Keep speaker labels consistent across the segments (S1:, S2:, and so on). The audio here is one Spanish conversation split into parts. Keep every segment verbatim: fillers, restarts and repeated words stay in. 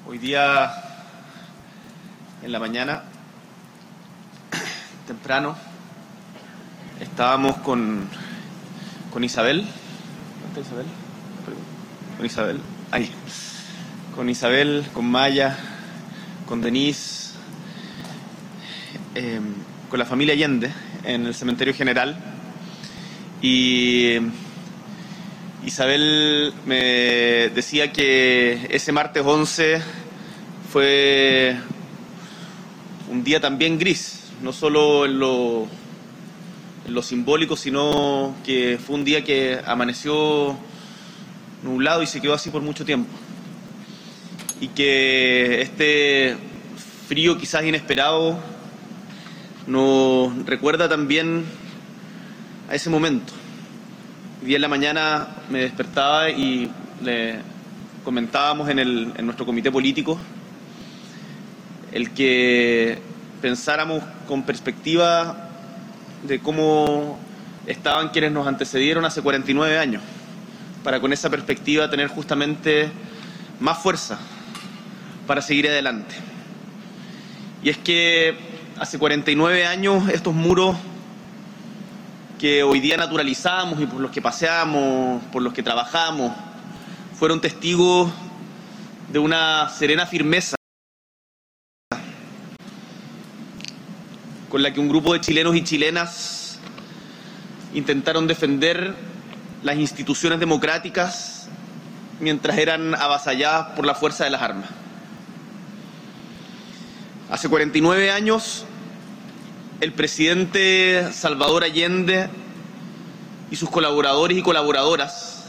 S1: Hoy día, en la mañana, temprano, estábamos con, con Isabel. ¿Dónde está Isabel? Con Isabel. Ahí. Con Isabel, con Maya, con Denise, eh, con la familia Allende en el cementerio general. Y Isabel me decía que ese martes once fue un día también gris, no solo en lo, en lo simbólico, sino que fue un día que amaneció nublado y se quedó así por mucho tiempo. Y que este frío quizás inesperado nos recuerda también a ese momento. Hoy día en la mañana me despertaba y le comentábamos en, el, en nuestro comité político el que pensáramos con perspectiva de cómo estaban quienes nos antecedieron hace cuarenta y nueve años, para con esa perspectiva tener justamente más fuerza para seguir adelante. Y es que hace cuarenta y nueve años estos muros que hoy día naturalizamos y por los que paseamos, por los que trabajamos, fueron testigos de una serena firmeza con la que un grupo de chilenos y chilenas intentaron defender las instituciones democráticas mientras eran avasalladas por la fuerza de las armas. Hace cuarenta y nueve años, el presidente Salvador Allende y sus colaboradores y colaboradoras,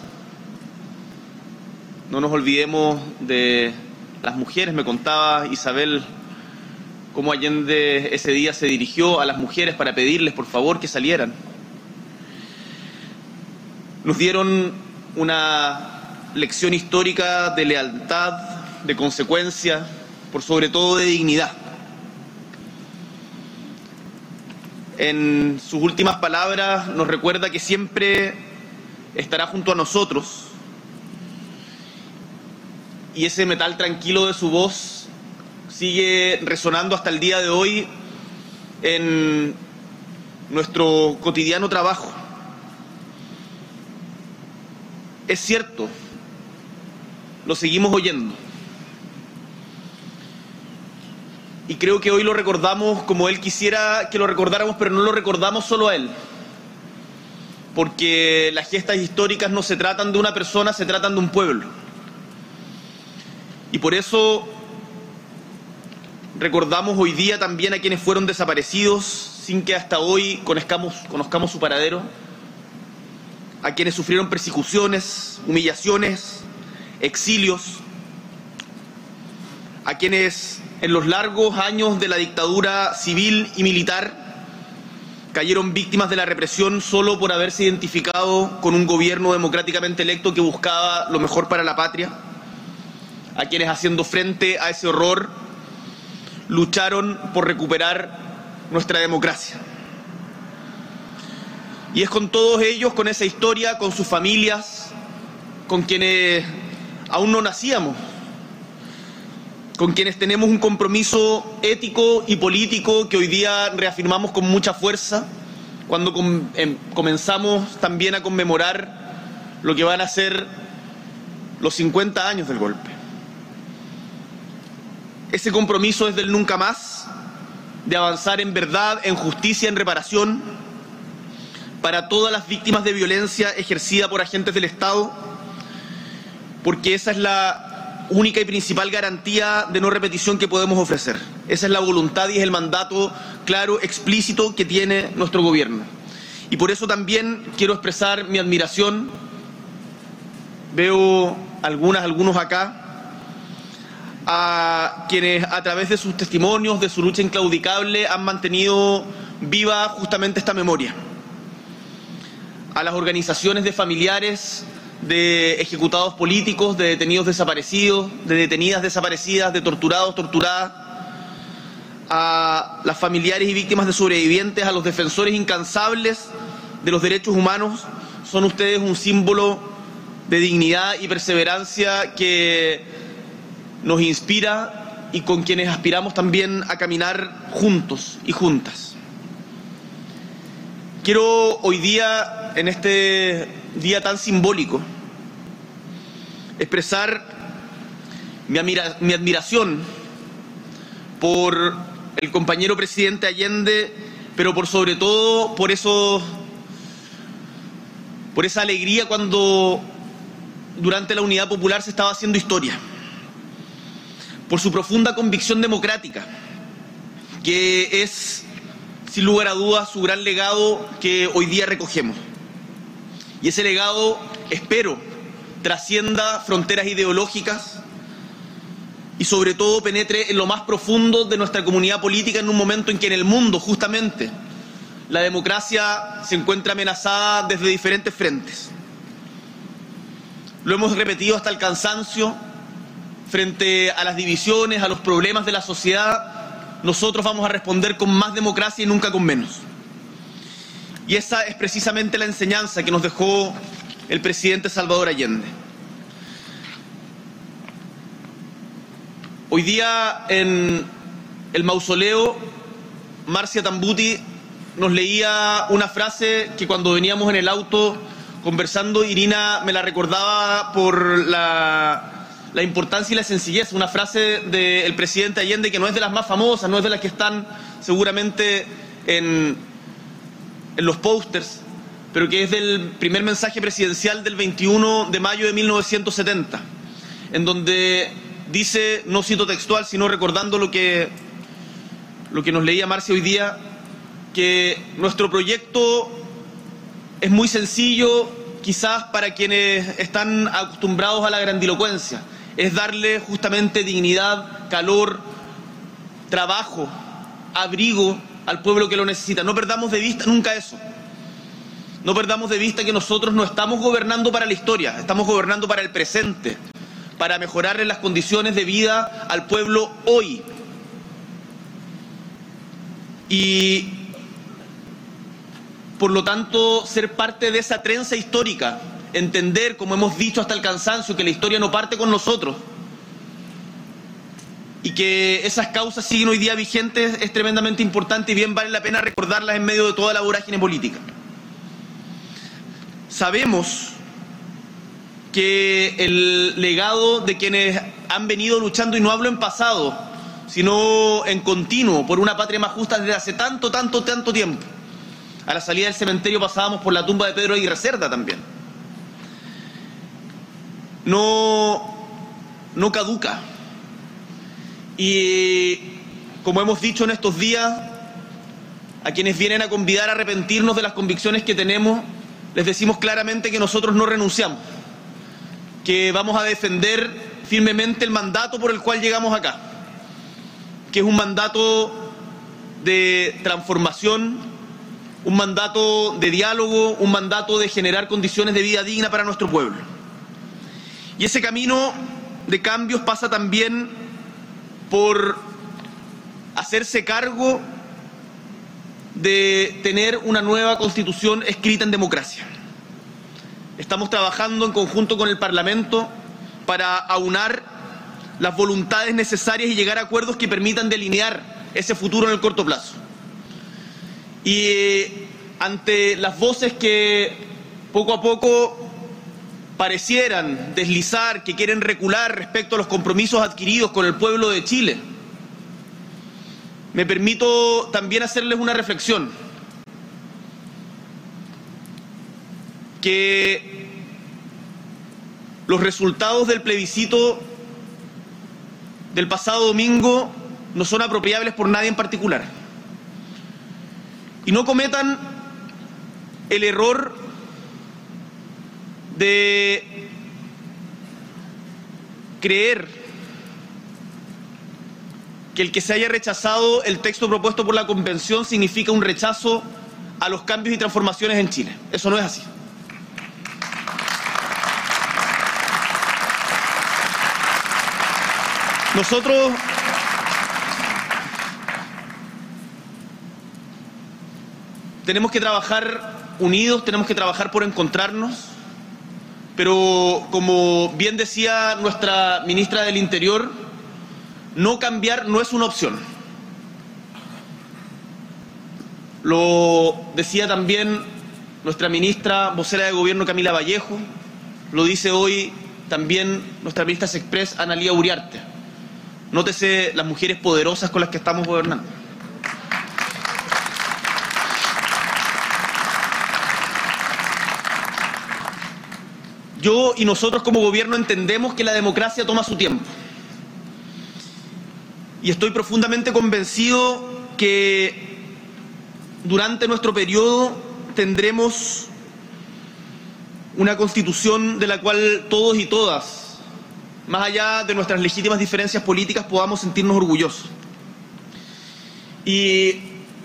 S1: no nos olvidemos de las mujeres, me contaba Isabel cómo Allende ese día se dirigió a las mujeres para pedirles por favor que salieran. Nos dieron una lección histórica de lealtad, de consecuencia, por sobre todo de dignidad. En sus últimas palabras nos recuerda que siempre estará junto a nosotros, y ese metal tranquilo de su voz sigue resonando hasta el día de hoy en nuestro cotidiano trabajo. Es cierto, lo seguimos oyendo. Y creo que hoy lo recordamos como él quisiera que lo recordáramos, pero no lo recordamos solo a él. Porque las gestas históricas no se tratan de una persona, se tratan de un pueblo. Y por eso recordamos hoy día también a quienes fueron desaparecidos sin que hasta hoy conozcamos, conozcamos su paradero, a quienes sufrieron persecuciones, humillaciones, exilios, a quienes en los largos años de la dictadura civil y militar cayeron víctimas de la represión solo por haberse identificado con un gobierno democráticamente electo que buscaba lo mejor para la patria, a quienes haciendo frente a ese horror lucharon por recuperar nuestra democracia. Y es con todos ellos, con esa historia, con sus familias, con quienes aún no nacíamos, con quienes tenemos un compromiso ético y político que hoy día reafirmamos con mucha fuerza cuando com- em- comenzamos también a conmemorar lo que van a ser los cincuenta años del golpe. Ese compromiso es del nunca más, de avanzar en verdad, en justicia, en reparación para todas las víctimas de violencia ejercida por agentes del Estado, porque esa es la única y principal garantía de no repetición que podemos ofrecer. Esa es la voluntad y es el mandato claro, explícito que tiene nuestro gobierno. Y por eso también quiero expresar mi admiración. Veo algunas, algunos acá, a quienes a través de sus testimonios, de su lucha inclaudicable, han mantenido viva justamente esta memoria. A las organizaciones de familiares de ejecutados políticos, de detenidos desaparecidos, de detenidas desaparecidas, de torturados, torturadas, a las familiares y víctimas de sobrevivientes, a los defensores incansables de los derechos humanos. Son ustedes un símbolo de dignidad y perseverancia que nos inspira y con quienes aspiramos también a caminar juntos y juntas. Quiero hoy día, en este día tan simbólico, expresar mi, admira- mi admiración por el compañero presidente Allende, pero por sobre todo por eso, por esa alegría cuando durante la Unidad Popular se estaba haciendo historia, por su profunda convicción democrática, que es, sin lugar a dudas, su gran legado que hoy día recogemos. Y ese legado, espero, trascienda fronteras ideológicas y sobre todo penetre en lo más profundo de nuestra comunidad política en un momento en que en el mundo, justamente, la democracia se encuentra amenazada desde diferentes frentes. Lo hemos repetido hasta el cansancio. Frente a las divisiones, a los problemas de la sociedad, nosotros vamos a responder con más democracia y nunca con menos. Y esa es precisamente la enseñanza que nos dejó el presidente Salvador Allende. Hoy día en el mausoleo, Marcia Tambuti nos leía una frase que cuando veníamos en el auto conversando, Irina me la recordaba por la... la importancia y la sencillez, una frase del presidente Allende que no es de las más famosas, no es de las que están seguramente en, en los pósters, pero que es del primer mensaje presidencial del veintiuno de mayo de mil novecientos setenta, en donde dice, no cito textual, sino recordando lo que, lo que nos leía Marcia hoy día, que nuestro proyecto es muy sencillo, quizás para quienes están acostumbrados a la grandilocuencia. Es darle justamente dignidad, calor, trabajo, abrigo al pueblo que lo necesita. No perdamos de vista nunca eso. No perdamos de vista que nosotros no estamos gobernando para la historia, estamos gobernando para el presente, para mejorarle las condiciones de vida al pueblo hoy. Y por lo tanto, ser parte de esa trenza histórica, entender, como hemos dicho hasta el cansancio, que la historia no parte con nosotros y que esas causas siguen hoy día vigentes, es tremendamente importante y bien vale la pena recordarlas en medio de toda la vorágine política. Sabemos que el legado de quienes han venido luchando, y no hablo en pasado, sino en continuo, por una patria más justa desde hace tanto, tanto, tanto tiempo. A la salida del cementerio pasábamos por la tumba de Pedro Aguirre Cerda también. No, no caduca. Y como hemos dicho en estos días, a quienes vienen a convidar a arrepentirnos de las convicciones que tenemos, les decimos claramente que nosotros no renunciamos, que vamos a defender firmemente el mandato por el cual llegamos acá, que es un mandato de transformación, un mandato de diálogo, un mandato de generar condiciones de vida digna para nuestro pueblo. Y ese camino de cambios pasa también por hacerse cargo de tener una nueva Constitución escrita en democracia. Estamos trabajando en conjunto con el Parlamento para aunar las voluntades necesarias y llegar a acuerdos que permitan delinear ese futuro en el corto plazo. Y ante las voces que poco a poco parecieran deslizar, que quieren recular respecto a los compromisos adquiridos con el pueblo de Chile, me permito también hacerles una reflexión. Que los resultados del plebiscito del pasado domingo no son apropiables por nadie en particular. Y no cometan el error de creer que el que se haya rechazado el texto propuesto por la Convención significa un rechazo a los cambios y transformaciones en Chile. Eso no es así. Nosotros tenemos que trabajar unidos, tenemos que trabajar por encontrarnos, pero como bien decía nuestra ministra del Interior, No cambiar no es una opción. Lo decía también nuestra ministra vocera de Gobierno, Camila Vallejo, lo dice hoy también nuestra ministra Sexpress, Analía Uriarte. Nótese las mujeres poderosas con las que estamos gobernando. Yo y nosotros como gobierno entendemos que la democracia toma su tiempo. Y estoy profundamente convencido que durante nuestro periodo tendremos una constitución de la cual todos y todas, más allá de nuestras legítimas diferencias políticas, podamos sentirnos orgullosos. Y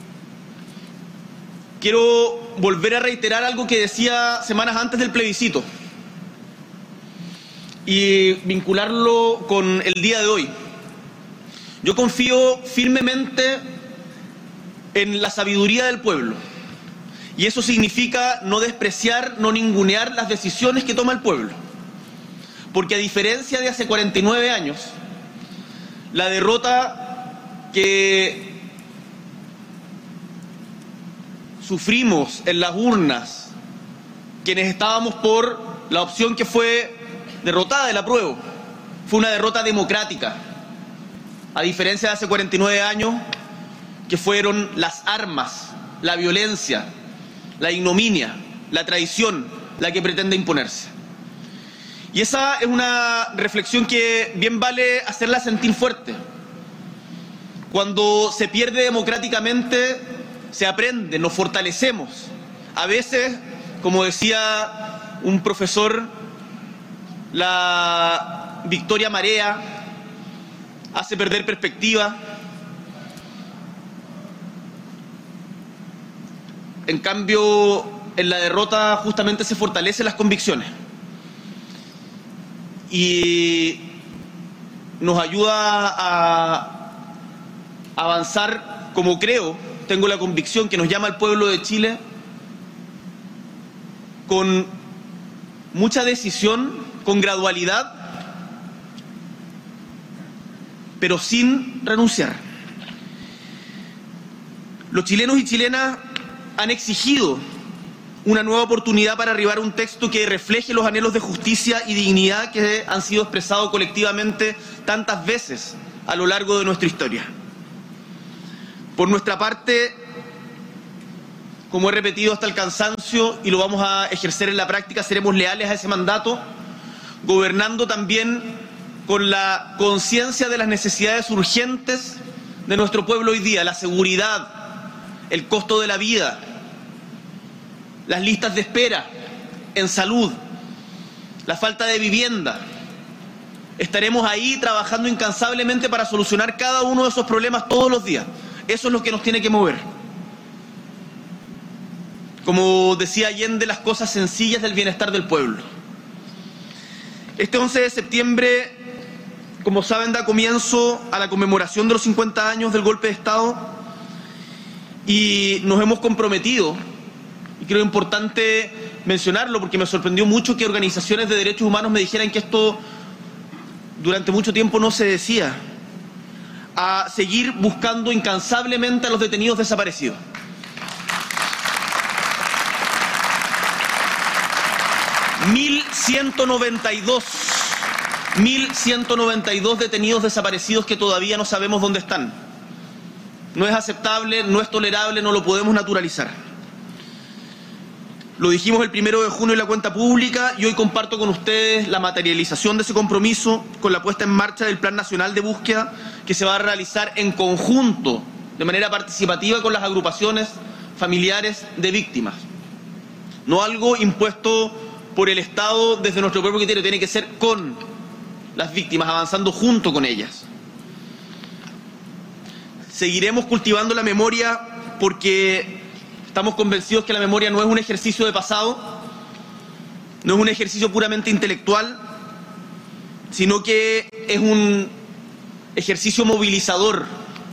S1: quiero volver a reiterar algo que decía semanas antes del plebiscito y vincularlo con el día de hoy. Yo confío firmemente en la sabiduría del pueblo, y eso significa no despreciar, no ningunear las decisiones que toma el pueblo, porque a diferencia de hace cuarenta y nueve años, la derrota que sufrimos en las urnas, quienes estábamos por la opción que fue derrotada del apruebo, fue una derrota democrática, a diferencia de hace cuarenta y nueve años, que fueron las armas, la violencia, la ignominia, la traición, la que pretende imponerse. Y esa es una reflexión que bien vale hacerla sentir fuerte. Cuando se pierde democráticamente, se aprende, nos fortalecemos. A veces, como decía un profesor, la victoria marea hace perder perspectiva. En cambio, en la derrota justamente se fortalecen las convicciones y nos ayuda a avanzar, como creo, tengo la convicción que nos llama el pueblo de Chile, con mucha decisión, con gradualidad, pero sin renunciar. Los chilenos y chilenas han exigido una nueva oportunidad para arribar a un texto que refleje los anhelos de justicia y dignidad que han sido expresados colectivamente tantas veces a lo largo de nuestra historia. Por nuestra parte, como he repetido hasta el cansancio y lo vamos a ejercer en la práctica, seremos leales a ese mandato, gobernando también con la conciencia de las necesidades urgentes de nuestro pueblo hoy día: la seguridad, el costo de la vida, las listas de espera en salud, la falta de vivienda. Estaremos ahí trabajando incansablemente para solucionar cada uno de esos problemas todos los días. Eso es lo que nos tiene que mover. Como decía Allende, las cosas sencillas del bienestar del pueblo. Este once de septiembre, como saben, da comienzo a la conmemoración de los cincuenta años del golpe de Estado y nos hemos comprometido, y creo importante mencionarlo porque me sorprendió mucho que organizaciones de derechos humanos me dijeran que esto durante mucho tiempo no se decía, a seguir buscando incansablemente a los detenidos desaparecidos. mil ciento noventa y dos, mil ciento noventa y dos detenidos desaparecidos que todavía no sabemos dónde están. No es aceptable, no es tolerable, no lo podemos naturalizar. Lo dijimos el primero de junio en la cuenta pública y hoy comparto con ustedes la materialización de ese compromiso con la puesta en marcha del Plan Nacional de Búsqueda que se va a realizar en conjunto, de manera participativa, con las agrupaciones familiares de víctimas. No algo impuesto por el Estado desde nuestro propio criterio, tiene que ser con las víctimas, avanzando junto con ellas. Seguiremos cultivando la memoria porque estamos convencidos que la memoria no es un ejercicio de pasado, no es un ejercicio puramente intelectual, sino que es un ejercicio movilizador.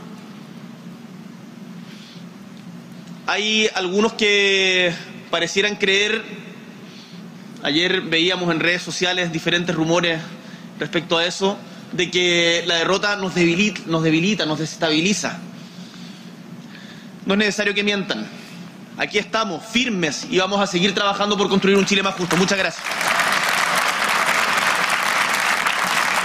S1: Hay algunos que parecieran creer, ayer veíamos en redes sociales diferentes rumores respecto a eso, de que la derrota nos debilita, nos debilita, nos desestabiliza. No es necesario que mientan. Aquí estamos, firmes, y vamos a seguir trabajando por construir un Chile más justo. Muchas gracias.